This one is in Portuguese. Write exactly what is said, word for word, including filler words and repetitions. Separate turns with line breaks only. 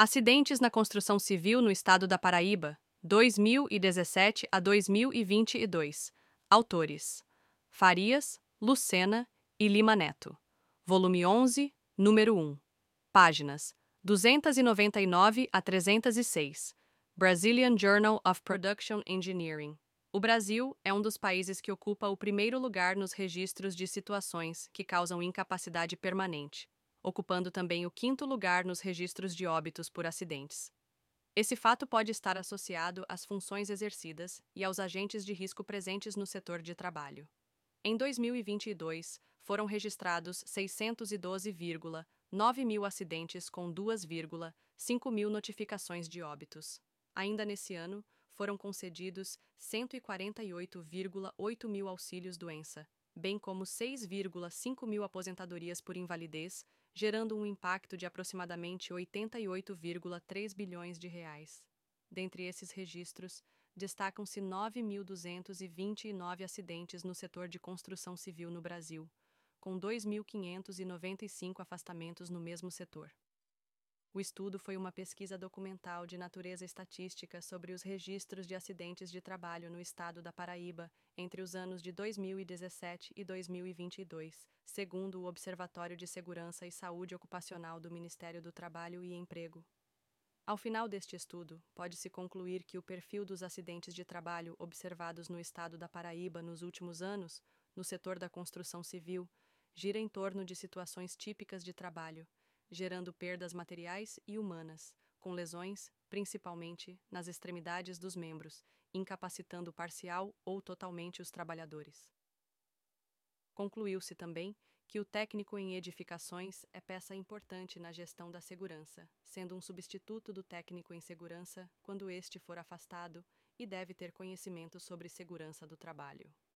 Acidentes na construção civil no estado da Paraíba, dois mil e dezessete a dois mil e vinte e dois. Autores: Farias, Lucena e Lima Neto. Volume onze, número um. Páginas duzentos e noventa e nove a trezentos e seis. Brazilian Journal of Production Engineering. O Brasil é um dos países que ocupa o primeiro lugar nos registros de situações que causam incapacidade permanente, ocupando também o quinto lugar nos registros de óbitos por acidentes. Esse fato pode estar associado às funções exercidas e aos agentes de risco presentes no setor de trabalho. Em dois mil e vinte e dois, foram registrados seiscentos e doze vírgula nove mil acidentes com duas vírgula cinco mil notificações de óbitos. Ainda nesse ano, foram concedidos cento e quarenta e oito vírgula oito mil auxílios-doença, bem como seis vírgula cinco mil aposentadorias por invalidez, gerando um impacto de aproximadamente oitenta e oito vírgula três bilhões de reais. Dentre esses registros, destacam-se nove mil duzentos e vinte e nove acidentes no setor de construção civil no Brasil, com dois mil quinhentos e noventa e cinco afastamentos no mesmo setor. O estudo foi uma pesquisa documental de natureza estatística sobre os registros de acidentes de trabalho no estado da Paraíba entre os anos de dois mil e dezessete e dois mil e vinte e dois, segundo o Observatório de Segurança e Saúde Ocupacional do Ministério do Trabalho e Emprego. Ao final deste estudo, pode-se concluir que o perfil dos acidentes de trabalho observados no estado da Paraíba nos últimos anos, no setor da construção civil, gira em torno de situações típicas de trabalho, gerando perdas materiais e humanas, com lesões, principalmente, nas extremidades dos membros, incapacitando parcial ou totalmente os trabalhadores. Concluiu-se também que o técnico em edificações é peça importante na gestão da segurança, sendo um substituto do técnico em segurança quando este for afastado e deve ter conhecimento sobre segurança do trabalho.